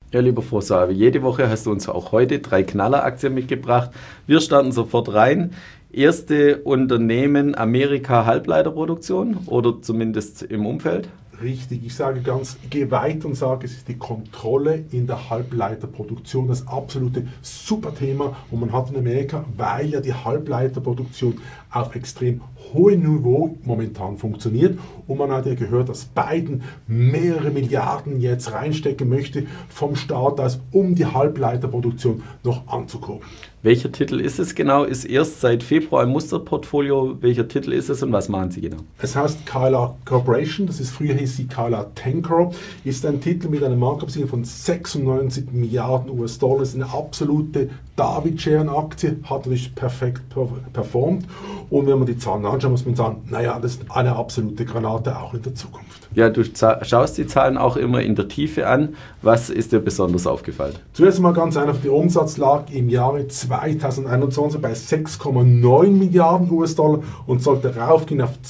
Ja, lieber François, wie jede Woche hast du uns auch heute 3 Knalleraktien mitgebracht. Wir starten sofort rein. Erste Unternehmen Amerika Halbleiterproduktion oder zumindest im Umfeld. Richtig, ich gehe weiter und sage, es ist die Kontrolle in der Halbleiterproduktion, das absolute Superthema, und man hat in Amerika, weil ja die Halbleiterproduktion auf extrem hohem Niveau momentan funktioniert, und man hat ja gehört, dass Biden mehrere Milliarden jetzt reinstecken möchte vom Staat aus, um die Halbleiterproduktion noch anzukurbeln. Welcher Titel ist es genau? Ist erst seit Februar im Musterportfolio. Welcher Titel ist es und was machen Sie genau? Es heißt KLA Corporation, früher hieß sie KLA Tencor, ist ein Titel mit einer Marktkapitalisierung von 96 Milliarden US-Dollar, ist eine absolute David-Share-Aktie, hat natürlich perfekt performt, und wenn man die Zahlen anschaut, muss man sagen, naja, das ist eine absolute Granate auch in der Zukunft. Ja, du schaust die Zahlen auch immer in der Tiefe an. Was ist dir besonders aufgefallen? Zuerst mal ganz einfach, der Umsatz lag im Jahre 2021 bei 6,9 Milliarden US-Dollar und sollte raufgehen auf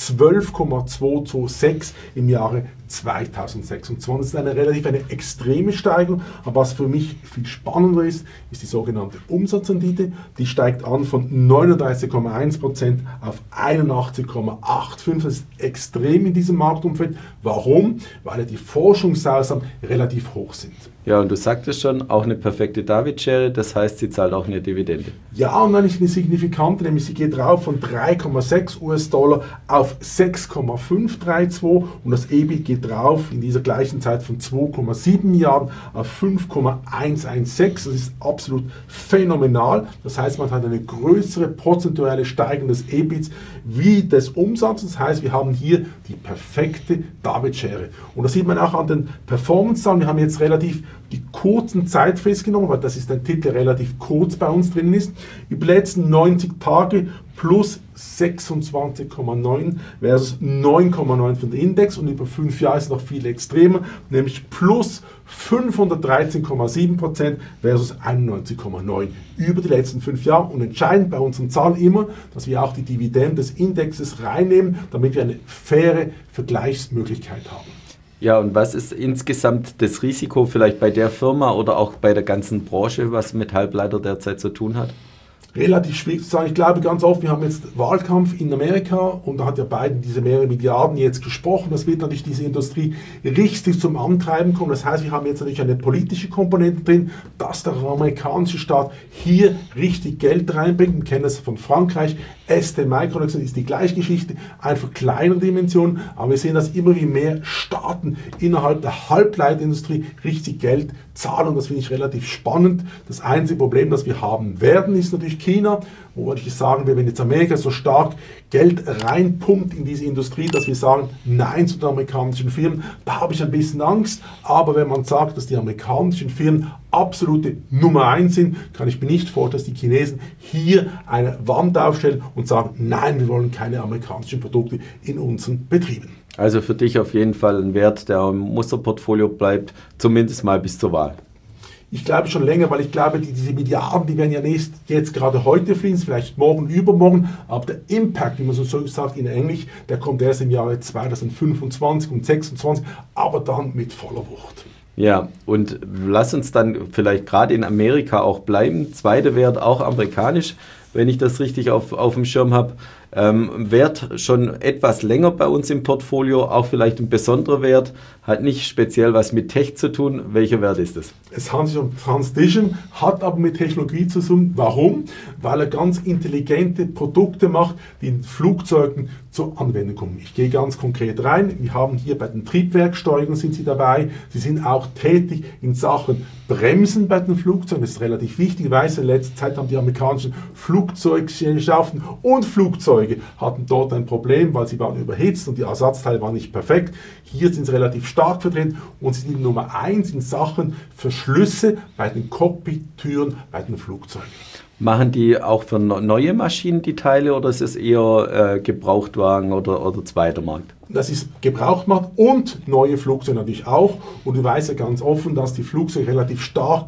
12,226 im Jahre 2026. Das ist eine extreme Steigerung, aber was für mich viel spannender ist die sogenannte Umsatzrendite. Die steigt an von 39,1% auf 81,85%. Das ist extrem in diesem Marktumfeld. Warum? Weil ja die Forschungsausgaben relativ hoch sind. Ja, und du sagtest schon, auch eine perfekte David-Share, das heißt, sie zahlt auch eine Dividende. Ja, und eigentlich eine signifikante, nämlich sie geht rauf von 3,6 US-Dollar auf 6,532, und das EBIT geht rauf in dieser gleichen Zeit von 2,7 Milliarden auf 5,116. Das ist absolut phänomenal. Das heißt, man hat eine größere prozentuelle Steigerung des EBITs wie des Umsatzes. Das heißt, wir haben hier die perfekte David-Share. Und das sieht man auch an den Performance-Zahlen. Wir haben jetzt relativ die kurzen Zeitfrist genommen, weil das ist ein Titel, der relativ kurz bei uns drin ist. Über die letzten 90 Tage plus 26,9 versus 9,9 für den Index, und über 5 Jahre ist noch viel extremer, nämlich plus 513,7% versus 91,9 über die letzten 5 Jahre. Und entscheidend bei unseren Zahlen immer, dass wir auch die Dividende des Indexes reinnehmen, damit wir eine faire Vergleichsmöglichkeit haben. Ja, und was ist insgesamt das Risiko vielleicht bei der Firma oder auch bei der ganzen Branche, was mit Halbleiter derzeit zu tun hat? Relativ schwierig zu sagen. Ich glaube ganz oft, wir haben jetzt Wahlkampf in Amerika, und da hat ja Biden diese mehrere Milliarden jetzt gesprochen. Das wird natürlich diese Industrie richtig zum Antreiben kommen. Das heißt, wir haben jetzt natürlich eine politische Komponente drin, dass der amerikanische Staat hier richtig Geld reinbringt. Wir kennen das von Frankreich. STMicroelectronics ist die gleiche Geschichte, einfach kleinere Dimensionen, aber wir sehen, dass immer wie mehr Staaten innerhalb der Halbleiterindustrie richtig Geld zahlen, und das finde ich relativ spannend. Das einzige Problem, das wir haben werden, ist natürlich China, wo ich sagen will, wenn jetzt Amerika so stark Geld reinpumpt in diese Industrie, dass wir sagen, nein zu den amerikanischen Firmen, da habe ich ein bisschen Angst. Aber wenn man sagt, dass die amerikanischen Firmen absolute Nummer 1 sind, kann ich mir nicht vorstellen, dass die Chinesen hier eine Wand aufstellen und sagen, nein, wir wollen keine amerikanischen Produkte in unseren Betrieben. Also für dich auf jeden Fall ein Wert, der im Musterportfolio bleibt, zumindest mal bis zur Wahl. Ich glaube schon länger, weil ich glaube, diese Milliarden, die werden ja nicht jetzt gerade heute fließen, vielleicht morgen, übermorgen, aber der Impact, wie man so sagt in Englisch, der kommt erst im Jahre 2025 und 2026, aber dann mit voller Wucht. Ja, und lass uns dann vielleicht gerade in Amerika auch bleiben. Zweiter Wert, auch amerikanisch, wenn ich das richtig auf dem Schirm habe. Wert schon etwas länger bei uns im Portfolio, auch vielleicht ein besonderer Wert, hat nicht speziell was mit Tech zu tun. Welcher Wert ist es? Es handelt sich um Transition, hat aber mit Technologie zu tun. Warum? Weil er ganz intelligente Produkte macht, die in Flugzeugen zur Anwendung kommen. Ich gehe ganz konkret rein. Wir haben hier bei den Triebwerksteuerungen sind Sie dabei. Sie sind auch tätig in Sachen Bremsen bei den Flugzeugen. Das ist relativ wichtig. Ich weiß, in letzter Zeit haben die amerikanischen Flugzeuggesellschaften und Flugzeuge hatten dort ein Problem, weil sie waren überhitzt und die Ersatzteile waren nicht perfekt. Hier sind sie relativ stark vertreten und sie sind Nummer 1 in Sachen Verschlüsse bei den Cockpit-Türen bei den Flugzeugen. Machen die auch für neue Maschinen die Teile oder ist es eher Gebrauchtwagen oder zweiter Markt? Das ist Gebrauchtmarkt und neue Flugzeuge natürlich auch. Und du weißt ja ganz offen, dass die Flugzeuge relativ stark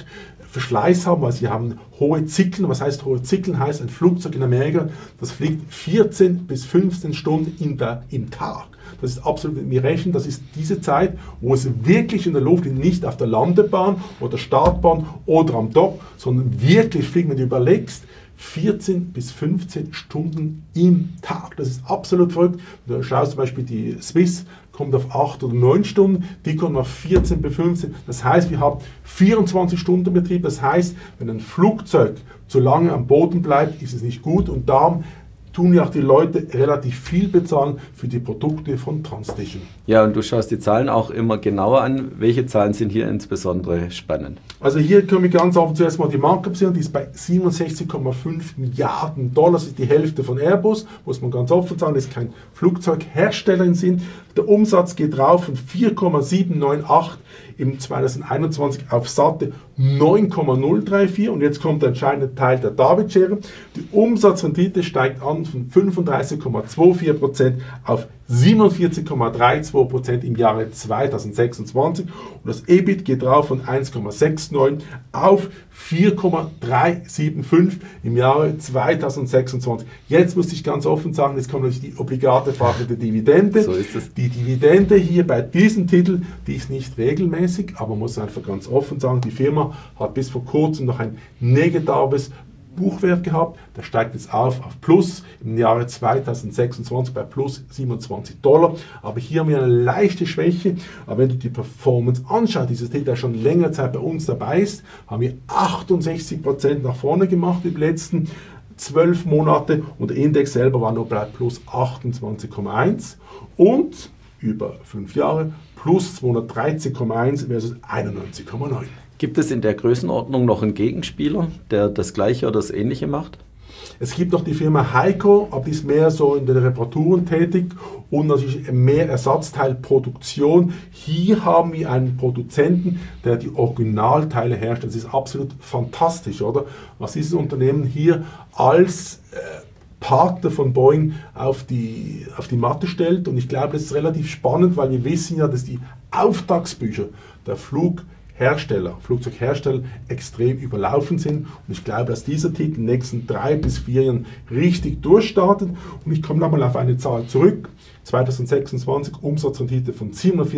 Verschleiß haben, weil sie haben hohe Zyklen. Was heißt hohe Zyklen? Heißt, ein Flugzeug in Amerika, das fliegt 14 bis 15 Stunden im Tag. Das ist absolut, wir rechnen, das ist diese Zeit, wo es wirklich in der Luft ist, nicht auf der Landebahn oder Startbahn oder am Dock, sondern wirklich fliegt, wenn du überlegst, 14 bis 15 Stunden im Tag. Das ist absolut verrückt. Du schaust zum Beispiel, die Swiss kommt auf 8 oder 9 Stunden, die kommen auf 14 bis 15. Das heißt, wir haben 24 Stunden Betrieb. Das heißt, wenn ein Flugzeug zu lange am Boden bleibt, ist es nicht gut und darum tun ja auch die Leute relativ viel bezahlen für die Produkte von Transtition. Ja, und du schaust die Zahlen auch immer genauer an. Welche Zahlen sind hier insbesondere spannend? Also hier können wir ganz offen zuerst mal die Marke sehen, die ist bei 67,5 Milliarden Dollar, das ist die Hälfte von Airbus, muss man ganz offen sagen, das ist kein Flugzeughersteller in Sinn. Der Umsatz geht rauf von 4,798 im 2021 auf satte 9,034 und jetzt kommt der entscheidende Teil der Davidschere. Die Umsatzrendite steigt an von 35,24% auf 47,32% im Jahre 2026 und das EBIT geht rauf von 1,69 auf 4,375 im Jahre 2026. Jetzt muss ich ganz offen sagen, jetzt kommt natürlich die obligate Frage der Dividende. So ist es. Die Dividende hier bei diesem Titel, die ist nicht regelmäßig, aber man muss einfach ganz offen sagen, die Firma hat bis vor kurzem noch ein negatives Buchwert gehabt, der steigt jetzt auf Plus im Jahre 2026 bei plus $27. Aber hier haben wir eine leichte Schwäche. Aber wenn du die Performance anschaust, dieses Titel, der schon länger Zeit bei uns dabei ist, haben wir 68% nach vorne gemacht über die letzten 12 Monate und der Index selber war nur bei plus 28,1 und über 5 Jahre plus 213,1 versus 91,9. Gibt es in der Größenordnung noch einen Gegenspieler, der das Gleiche oder das Ähnliche macht? Es gibt noch die Firma Heiko, aber die ist mehr so in den Reparaturen tätig und natürlich mehr Ersatzteilproduktion. Hier haben wir einen Produzenten, der die Originalteile herstellt. Das ist absolut fantastisch, oder? Was dieses Unternehmen hier als Partner von Boeing auf die Matte stellt. Und ich glaube, das ist relativ spannend, weil wir wissen ja, dass die Auftragsbücher der Flugzeughersteller extrem überlaufen sind. Und ich glaube, dass dieser Titel in den nächsten 3 bis 4 Jahren richtig durchstartet. Und ich komme nochmal auf eine Zahl zurück. 2026 Umsatzrendite von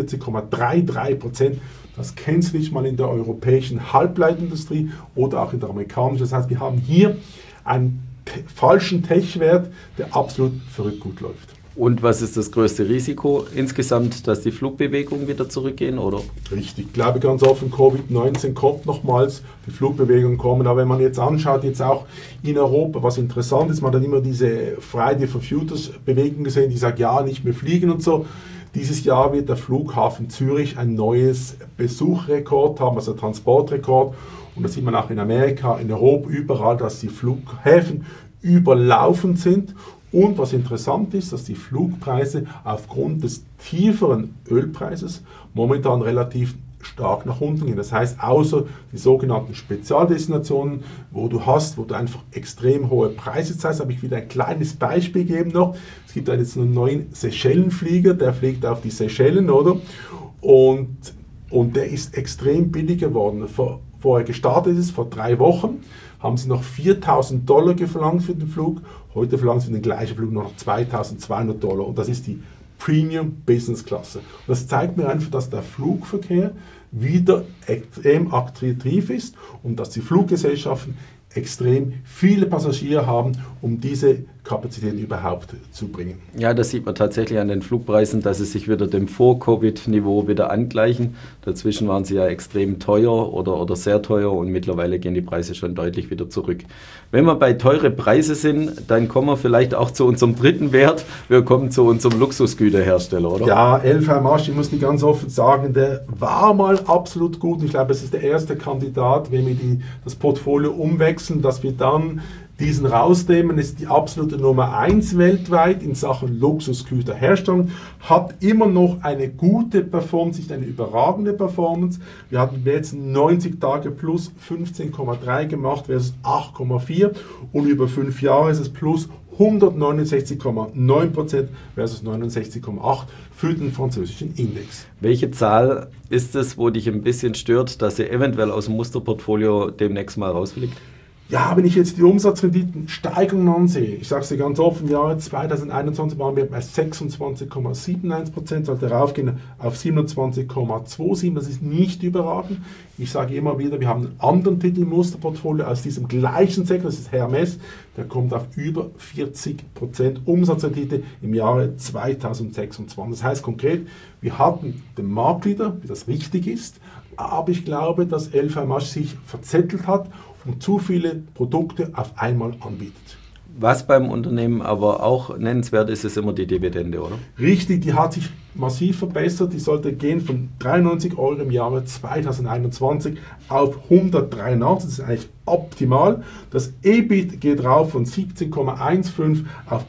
47,33%. Das kennst du nicht mal in der europäischen Halbleiterindustrie oder auch in der amerikanischen. Das heißt, wir haben hier einen falschen Tech-Wert, der absolut verrückt gut läuft. Und was ist das größte Risiko insgesamt, dass die Flugbewegungen wieder zurückgehen, oder? Richtig, ich glaube ganz offen, Covid-19 kommt nochmals, die Flugbewegungen kommen, aber wenn man jetzt anschaut, jetzt auch in Europa, was interessant ist, man hat immer diese Friday for Futures Bewegung gesehen, die sagt, ja, nicht mehr fliegen und so. Dieses Jahr wird der Flughafen Zürich ein neues Besuchrekord haben, also Transportrekord. Und das sieht man auch in Amerika, in Europa, überall, dass die Flughäfen überlaufen sind. Und was interessant ist, dass die Flugpreise aufgrund des tieferen Ölpreises momentan relativ stark nach unten gehen. Das heißt, außer die sogenannten Spezialdestinationen, wo du einfach extrem hohe Preise zahlst, habe ich wieder ein kleines Beispiel gegeben noch. Es gibt jetzt einen neuen Seychellenflieger, der fliegt auf die Seychellen, oder? Und der ist extrem billig geworden. Vorher gestartet ist, vor 3 Wochen, haben sie noch $4.000 geflankt für den Flug. Heute verlangen sie für den gleichen Flug noch $2.200. Und das ist die Premium Business Klasse. Und das zeigt mir einfach, dass der Flugverkehr wieder extrem attraktiv ist und dass die Fluggesellschaften extrem viele Passagiere haben, um diese Kapazitäten überhaupt zu bringen. Ja, das sieht man tatsächlich an den Flugpreisen, dass sie sich wieder dem Vor-Covid-Niveau wieder angleichen. Dazwischen waren sie ja extrem teuer oder sehr teuer und mittlerweile gehen die Preise schon deutlich wieder zurück. Wenn wir bei teure Preise sind, dann kommen wir vielleicht auch zu unserem dritten Wert. Wir kommen zu unserem Luxusgüterhersteller, oder? Ja, LVMH, ich muss dir ganz offen sagen, der war mal absolut gut. Ich glaube, es ist der erste Kandidat, wenn wir das Portfolio umwechseln, dass wir dann diesen rausnehmen, ist die absolute Nummer 1 weltweit in Sachen Luxusgüterherstellung, hat immer noch eine gute Performance, nicht eine überragende Performance. Wir hatten jetzt 90 Tage plus 15,3 gemacht versus 8,4 und über 5 Jahre ist es plus 169,9% versus 69,8% für den französischen Index. Welche Zahl ist es, wo dich ein bisschen stört, dass sie eventuell aus dem Musterportfolio demnächst mal rausfliegt? Ja, wenn ich jetzt die Umsatzrenditensteigerungen ansehe, ich sage es dir ganz offen, im Jahr 2021 waren wir bei 26,71%, sollte raufgehen auf 27,27%, das ist nicht überragend. Ich sage immer wieder, wir haben einen anderen Titel im Musterportfolio aus diesem gleichen Sektor, das ist Hermes, der kommt auf über 40% Umsatzrendite im Jahre 2026. Das heißt konkret, wir hatten den Marktleader, wie das richtig ist, aber ich glaube, dass LVMH sich verzettelt hat und zu viele Produkte auf einmal anbietet. Was beim Unternehmen aber auch nennenswert ist, ist immer die Dividende, oder? Richtig, die hat sich massiv verbessert. Die sollte gehen von 93 Euro im Jahre 2021 auf 183. Das ist eigentlich optimal. Das EBIT geht rauf von 17,15 auf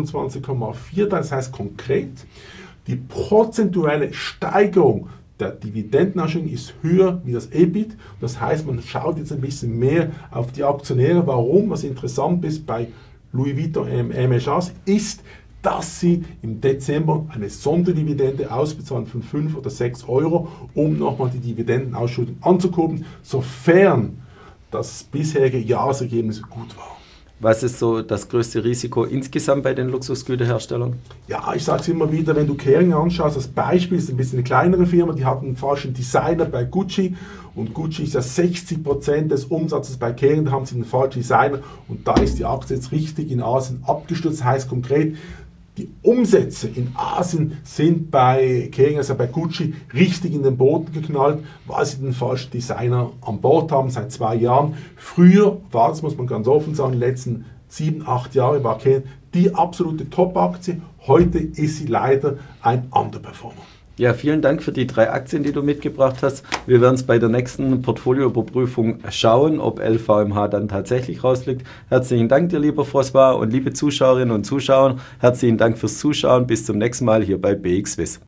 28,4. Das heißt konkret, die prozentuelle Steigerung der Dividendenausschüttung ist höher wie das EBIT. Das heißt, man schaut jetzt ein bisschen mehr auf die Aktionäre. Warum? Was interessant ist bei Louis Vuitton MHS ist, dass sie im Dezember eine Sonderdividende ausbezahlen von 5 oder 6 Euro, um nochmal die Dividendenausschüttung anzukurbeln, sofern das bisherige Jahresergebnis gut war. Was ist so das größte Risiko insgesamt bei den Luxusgüterherstellern? Ja, ich sage es immer wieder, wenn du Kering anschaust, das Beispiel ist ein bisschen eine kleinere Firma, die hatten einen falschen Designer bei Gucci und Gucci ist ja 60% des Umsatzes bei Kering, da haben sie einen falschen Designer und da ist die Aktie jetzt richtig in Asien abgestürzt. Das heißt konkret, die Umsätze in Asien sind bei Kering, also bei Gucci, richtig in den Boden geknallt, weil sie den falschen Designer an Bord haben seit 2 Jahren. Früher war, das muss man ganz offen sagen, in den letzten 7, 8 Jahre war Kering die absolute Top-Aktie. Heute ist sie leider ein Underperformer. Ja, vielen Dank für die 3 Aktien, die du mitgebracht hast. Wir werden es bei der nächsten Portfolioüberprüfung schauen, ob LVMH dann tatsächlich rausfliegt. Herzlichen Dank dir, lieber François, und liebe Zuschauerinnen und Zuschauer, herzlichen Dank fürs Zuschauen. Bis zum nächsten Mal hier bei BXWISS.